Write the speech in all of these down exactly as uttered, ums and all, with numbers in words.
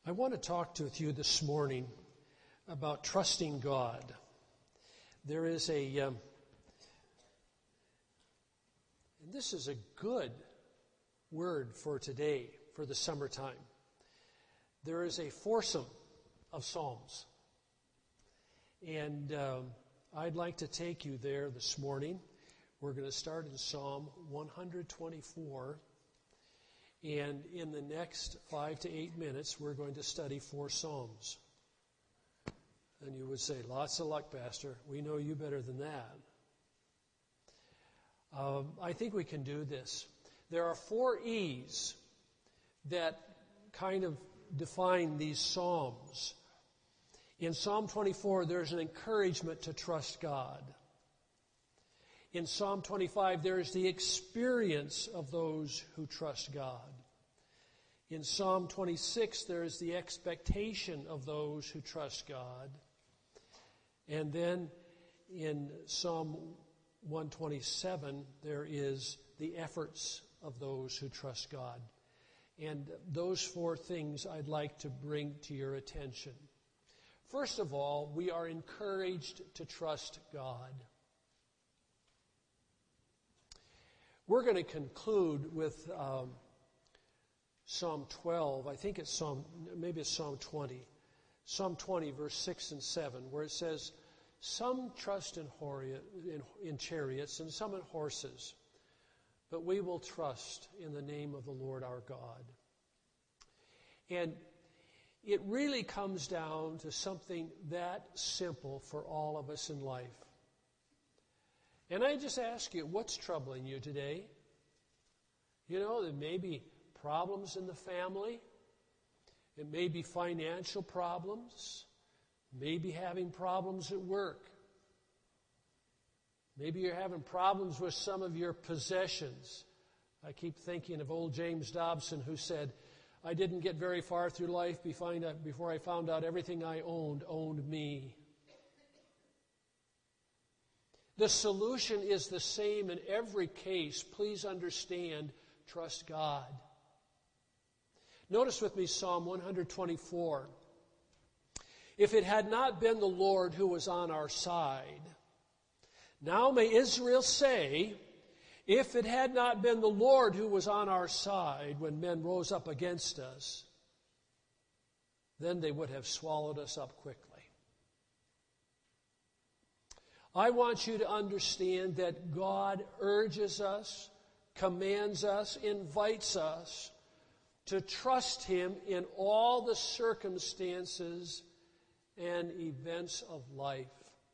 I want to talk to you this morning about trusting God. There is a, um, and this is a good word for today, for the summertime. There is a foursome of Psalms. And um, I'd like to take you there this morning. We're going to start in Psalm one twenty-four. And in the next five to eight minutes, we're going to study four Psalms. And you would say, lots of luck, Pastor. We know you better than that. Um, I think we can do this. There are four E's that kind of define these Psalms. In Psalm twenty-four, there's an encouragement to trust God. In Psalm twenty-five, there is the experience of those who trust God. In Psalm twenty-six, there is the expectation of those who trust God. And then in Psalm one twenty-seven, there is the efforts of those who trust God. And those four things I'd like to bring to your attention. First of all, we are encouraged to trust God. We're going to conclude with um, Psalm twelve. I think it's Psalm, maybe it's Psalm twenty. Psalm twenty, verse six and seven, where it says, "Some trust in, hori- in, in chariots and some in horses, but we will trust in the name of the Lord our God." And it really comes down to something that simple for all of us in life. And I just ask you, what's troubling you today? You know, there may be problems in the family. It may be financial problems. Maybe having problems at work. Maybe you're having problems with some of your possessions. I keep thinking of old James Dobson, who said, "I didn't get very far through life before I found out everything I owned owned me." The solution is the same in every case. Please understand, trust God. Notice with me Psalm one twenty-four. "If it had not been the Lord who was on our side, now may Israel say, if it had not been the Lord who was on our side when men rose up against us, then they would have swallowed us up quickly." I want you to understand that God urges us, commands us, invites us to trust Him in all the circumstances and events of life.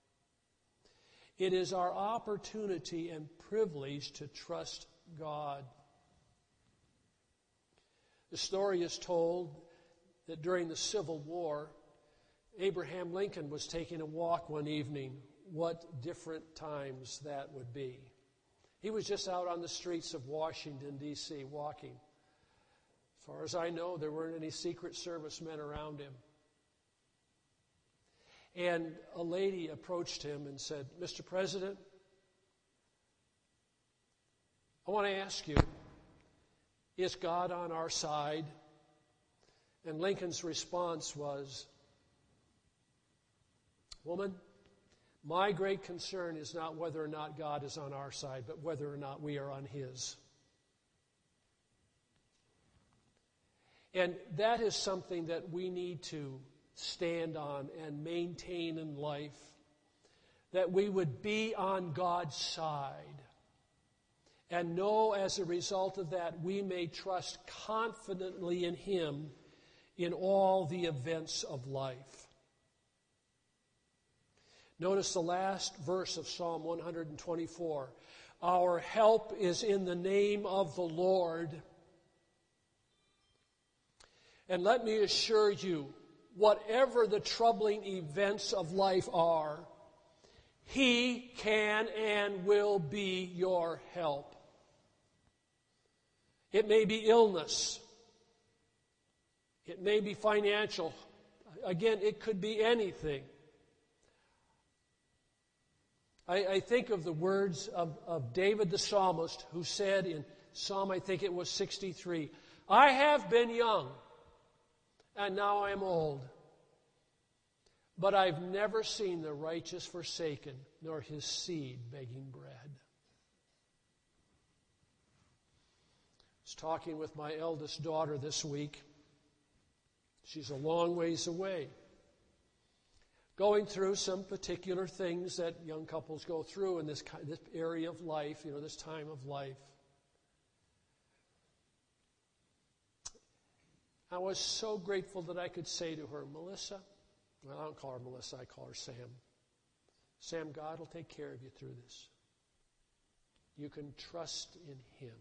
It is our opportunity and privilege to trust God. The story is told that during the Civil War, Abraham Lincoln was taking a walk one evening. What different times that would be. He was just out on the streets of Washington, D C, walking. As far as I know, there weren't any Secret Service men around him. And a lady approached him and said, "Mister President, I want to ask you, is God on our side?" And Lincoln's response was, "Woman, my great concern is not whether or not God is on our side, but whether or not we are on His." And that is something that we need to stand on and maintain in life, that we would be on God's side and know as a result of that we may trust confidently in Him in all the events of life. Notice the last verse of Psalm one twenty-four. "Our help is in the name of the Lord." And let me assure you, whatever the troubling events of life are, He can and will be your help. It may be illness. It may be financial. Again, it could be anything. I, I think of the words of, of David the psalmist, who said in Psalm, I think it was sixty-three, "I have been young, and now I am old. But I've never seen the righteous forsaken, nor his seed begging bread. I was talking with my eldest daughter this week. She's a long ways away, going through some particular things that young couples go through in this, this area of life, you know, this time of life. I was so grateful that I could say to her, Melissa, well, I don't call her Melissa, I call her Sam. Sam, God will take care of you through this. You can trust in Him.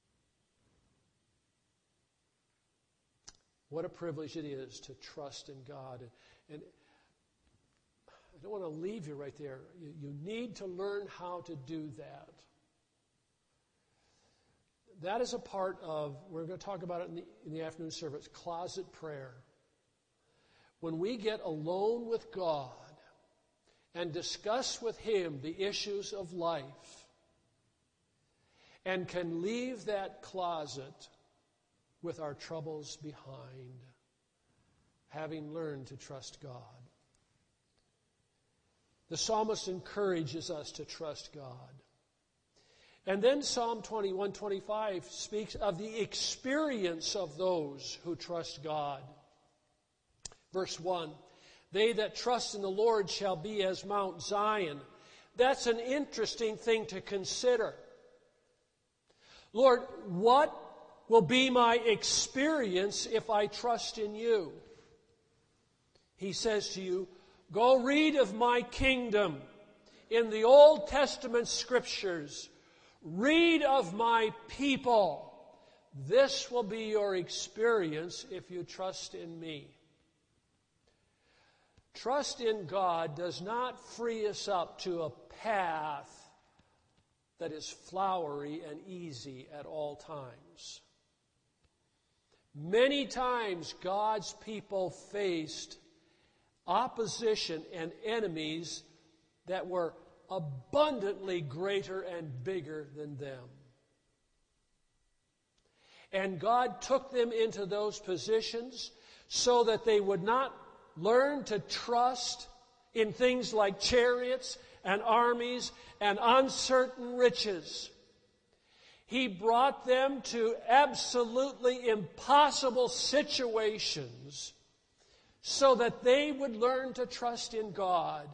What a privilege it is to trust in God. And, and I don't want to leave you right there. You, you need to learn how to do that. That is a part of, we're going to talk about it in the, in the afternoon service, closet prayer. When we get alone with God and discuss with Him the issues of life and can leave that closet with our troubles behind, having learned to trust God. The psalmist encourages us to trust God. And then Psalm twenty-one twenty-five speaks of the experience of those who trust God. Verse one, they that trust in the Lord shall be as Mount Zion. That's an interesting thing to consider. Lord, what will be my experience if I trust in you? He says to you, go read of my kingdom in the Old Testament scriptures. Read of my people. This will be your experience if you trust in me. Trust in God does not free us up to a path that is flowery and easy at all times. Many times God's people faced opposition and enemies that were abundantly greater and bigger than them. And God took them into those positions so that they would not learn to trust in things like chariots and armies and uncertain riches. He brought them to absolutely impossible situations so that they would learn to trust in God.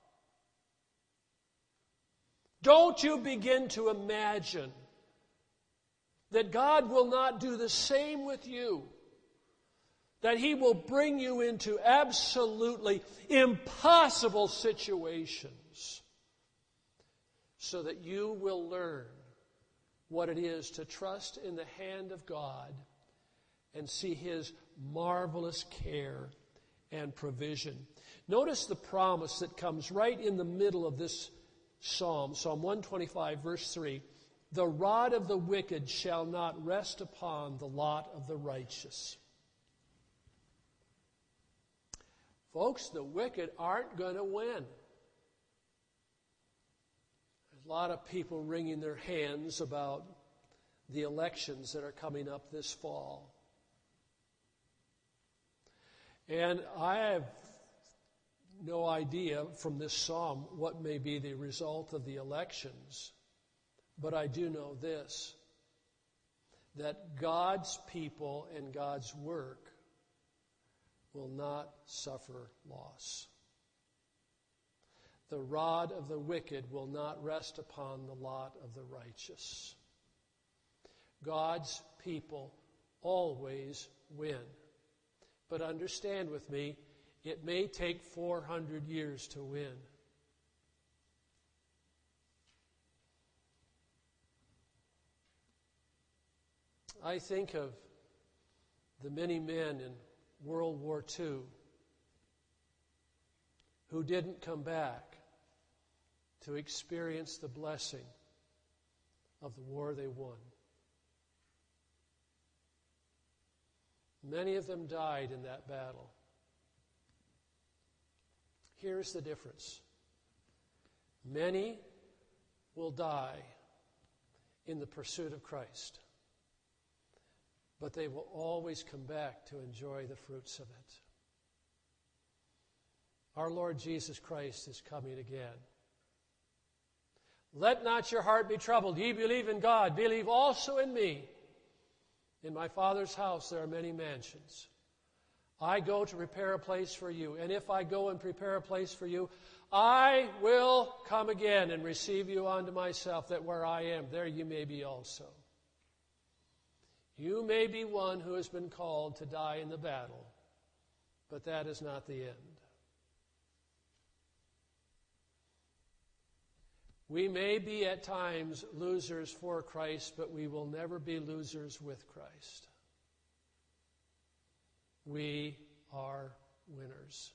Don't you begin to imagine that God will not do the same with you, that He will bring you into absolutely impossible situations so that you will learn what it is to trust in the hand of God and see His marvelous care and provision. Notice the promise that comes right in the middle of this psalm, Psalm one twenty-five, verse three. The rod of the wicked shall not rest upon the lot of the righteous. Folks, the wicked aren't going to win. There's a lot of people wringing their hands about the elections that are coming up this fall. And I have no idea from this psalm what may be the result of the elections. But I do know this, that God's people and God's work will not suffer loss. The rod of the wicked will not rest upon the lot of the righteous. God's people always win. But understand with me, it may take four hundred years to win. I think of the many men in World War Two who didn't come back to experience the blessing of the war they won. Many of them died in that battle. Here's the difference. Many will die in the pursuit of Christ. but they will always come back to enjoy the fruits of it. Our Lord Jesus Christ is coming again. Let not your heart be troubled. Ye believe in God, believe also in me. In my Father's house there are many mansions. I go to prepare a place for you. And if I go and prepare a place for you, I will come again and receive you unto myself, that where I am, there you may be also. You may be one who has been called to die in the battle, but that is not the end. We may be at times losers for Christ, but we will never be losers with Christ. We are winners.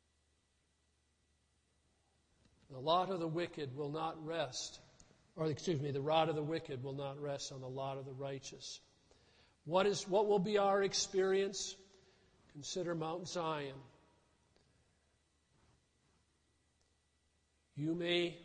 The lot of the wicked will not rest, or excuse me, the rod of the wicked will not rest on the lot of the righteous. What is what will be our experience? Consider Mount Zion. You may,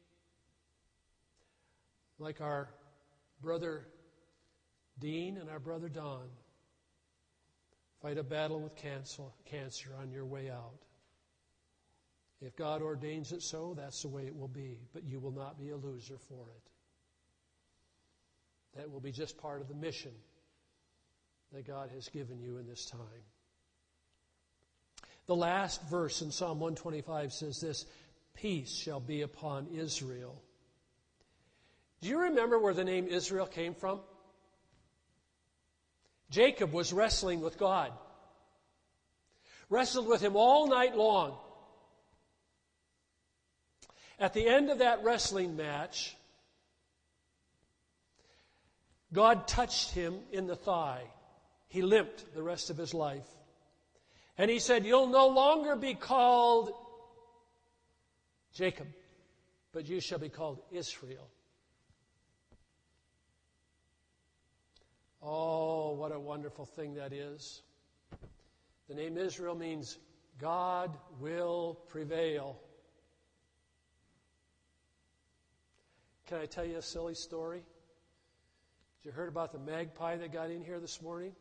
like our brother Dean and our brother Don, fight a battle with cancer on your way out. If God ordains it so, that's the way it will be. But you will not be a loser for it. That will be just part of the mission that God has given you in this time. The last verse in Psalm one twenty-five says this, peace shall be upon Israel. Do you remember where the name Israel came from? Jacob was wrestling with God. Wrestled with him all night long. At the end of that wrestling match, God touched him in the thigh. He limped the rest of his life. And he said, you'll no longer be called Jacob, but you shall be called Israel. Oh, what a wonderful thing that is. The name Israel means God will prevail. Can I tell you a silly story? Did you hear about the magpie that got in here this morning?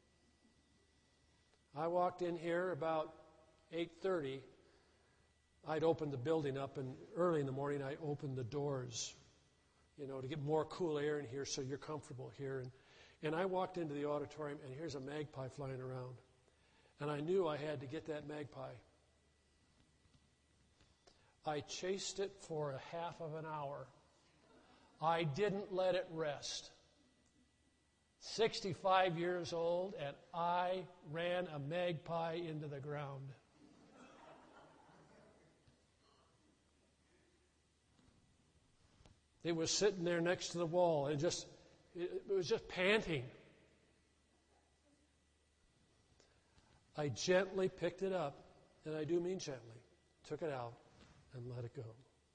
I walked in here about eight thirty. I'd opened the building up, and early in the morning I opened the doors, you know, to get more cool air in here so you're comfortable here. And, and I walked into the auditorium, and here's a magpie flying around. And I knew I had to get that magpie. I chased it for a half of an hour. I didn't let it rest. sixty-five years old, and I ran a magpie into the ground. It was sitting there next to the wall and just, it was just panting. I gently picked it up, and I do mean gently, took it out and let it go.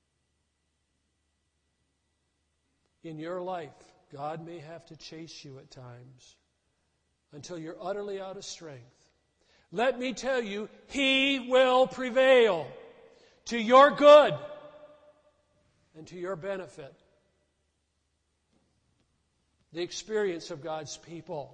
In your life, God may have to chase you at times until you're utterly out of strength. Let me tell you, He will prevail to your good and to your benefit. The experience of God's people.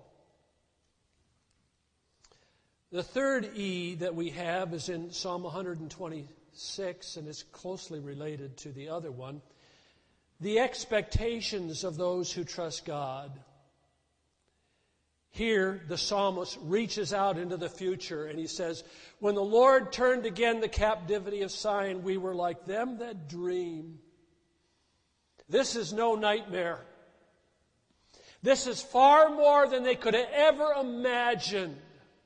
The third E that we have is in Psalm one twenty-six, and it's closely related to the other one. The expectations of those who trust God. Here, the psalmist reaches out into the future, and he says, when the Lord turned again the captivity of Zion, we were like them that dream. This is no nightmare. This is far more than they could have ever imagined.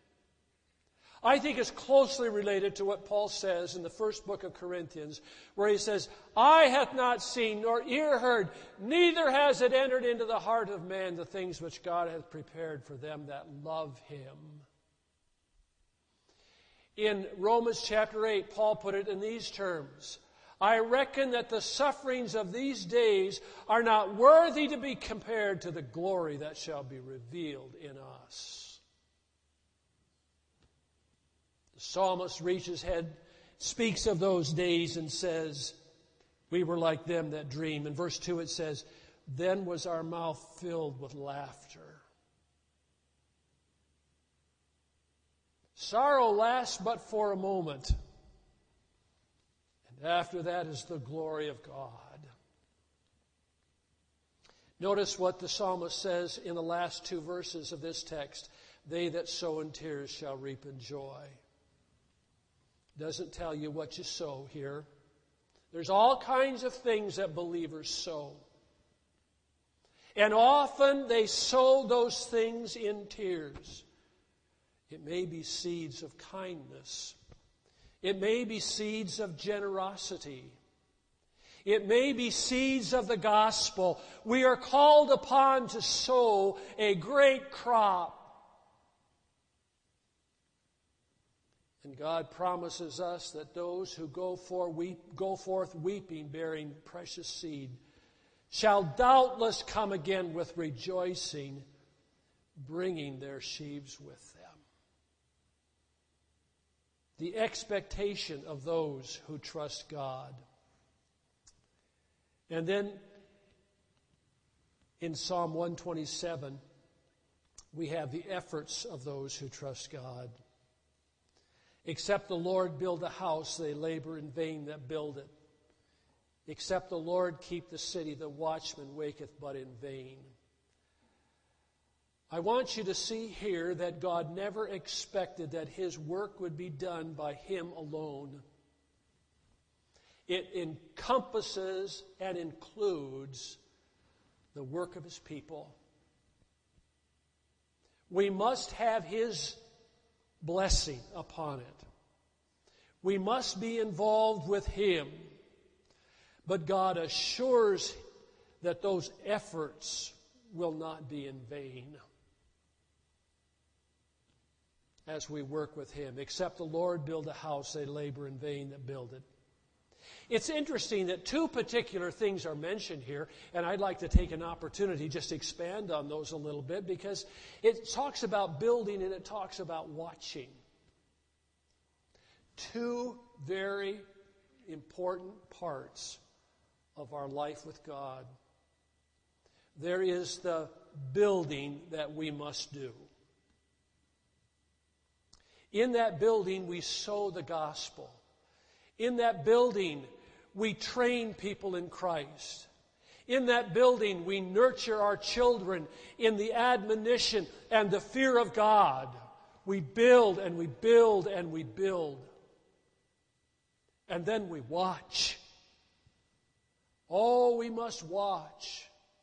I think it's closely related to what Paul says in the first book of Corinthians, where he says, eye hath not seen, nor ear heard, neither has it entered into the heart of man the things which God hath prepared for them that love Him. In Romans chapter eight, Paul put it in these terms, I reckon that the sufferings of these days are not worthy to be compared to the glory that shall be revealed in us. The psalmist reaches head, speaks of those days and says, we were like them that dream. In verse two it says, then was our mouth filled with laughter. Sorrow lasts but for a moment. And after that is the glory of God. Notice what the psalmist says in the last two verses of this text. They that sow in tears shall reap in joy. Doesn't tell you what you sow here. There's all kinds of things that believers sow. And often they sow those things in tears. It may be seeds of kindness. It may be seeds of generosity. It may be seeds of the gospel. We are called upon to sow a great crop. And God promises us that those who go, for weep, go forth weeping, bearing precious seed, shall doubtless come again with rejoicing, bringing their sheaves with them. The expectation of those who trust God. And then in Psalm one twenty-seven, we have the efforts of those who trust God. Except the Lord build a house, they labor in vain that build it. Except the Lord keep the city, the watchman waketh but in vain. I want you to see here that God never expected that His work would be done by Him alone. It encompasses and includes the work of His people. We must have His blessing upon it. We must be involved with Him. But God assures that those efforts will not be in vain as we work with Him. Except the Lord build a house, they labor in vain that build it. It's interesting that two particular things are mentioned here, and I'd like to take an opportunity just to expand on those a little bit, because it talks about building and it talks about watching. Two very important parts of our life with God. There is the building that we must do. In that building, we sow the gospel. In that building, we train people in Christ. In that building, we nurture our children in the admonition and the fear of God. We build and we build and we build. And then we watch. Oh, we must watch.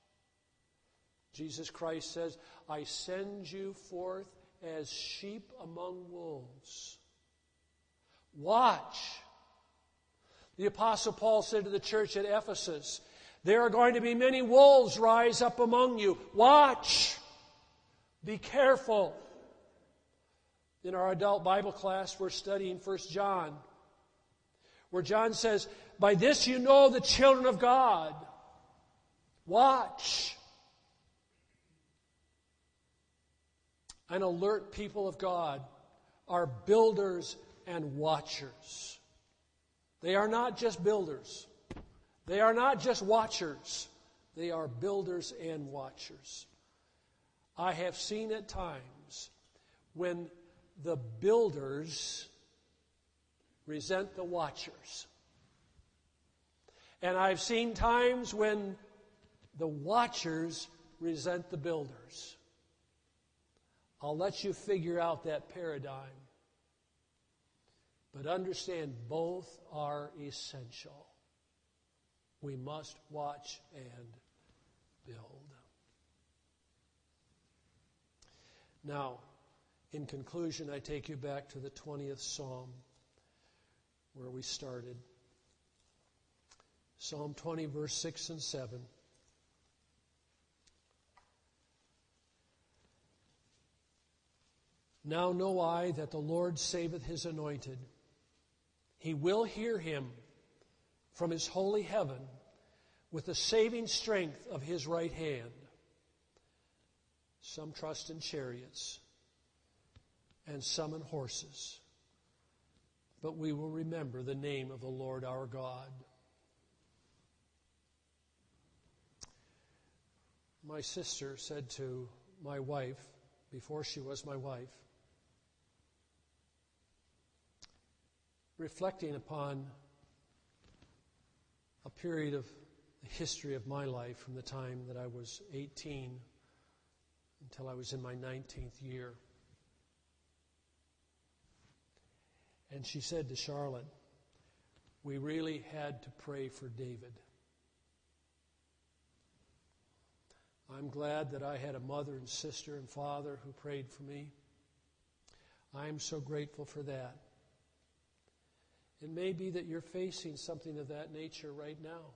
Jesus Christ says, I send you forth as sheep among wolves. Watch. The Apostle Paul said to the church at Ephesus, there are going to be many wolves rise up among you. Watch. Be careful. In our adult Bible class, we're studying First John, where John says, by this you know the children of God. Watch. An alert people of God are builders and watchers. They are not just builders. They are not just watchers. They are builders and watchers. I have seen at times when the builders resent the watchers. And I've seen times when the watchers resent the builders. I'll let you figure out that paradigm. But understand, both are essential. We must watch and build. Now, in conclusion, I take you back to the twentieth Psalm, where we started. Psalm twenty, verse six and seven. Now know I that the Lord saveth His anointed. He will hear him from His holy heaven with the saving strength of His right hand. Some trust in chariots and some in horses, but we will remember the name of the Lord our God. My sister said to my wife, before she was my wife, reflecting upon a period of the history of my life from the time that I was eighteen until I was in my nineteenth year. And she said to Charlotte, we really had to pray for David. I'm glad that I had a mother and sister and father who prayed for me. I'm so grateful for that. It may be that you're facing something of that nature right now.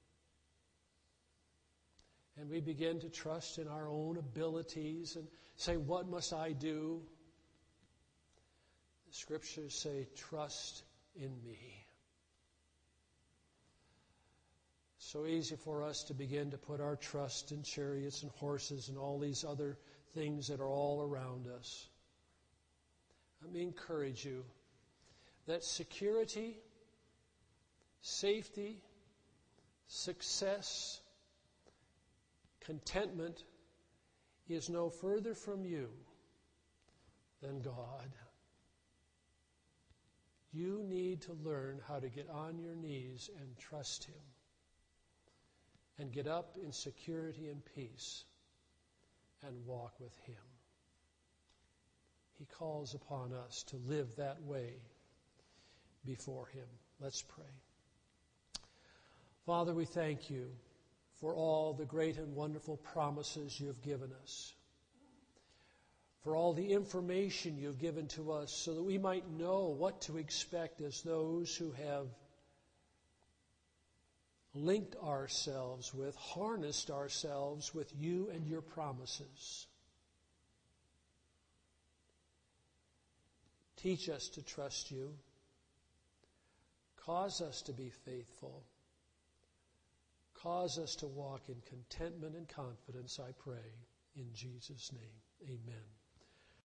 And we begin to trust in our own abilities and say, what must I do? The Scriptures say, trust in me. So easy for us to begin to put our trust in chariots and horses and all these other things that are all around us. Let me encourage you that security, safety, success, contentment is no further from you than God. You need to learn how to get on your knees and trust Him and get up in security and peace and walk with Him. He calls upon us to live that way before Him. Let's pray. Father, we thank You for all the great and wonderful promises You have given us, for all the information You have given to us so that we might know what to expect as those who have linked ourselves with, harnessed ourselves with You and Your promises. Teach us to trust You. Cause us to be faithful. Cause us to walk in contentment and confidence, I pray, in Jesus' name. Amen.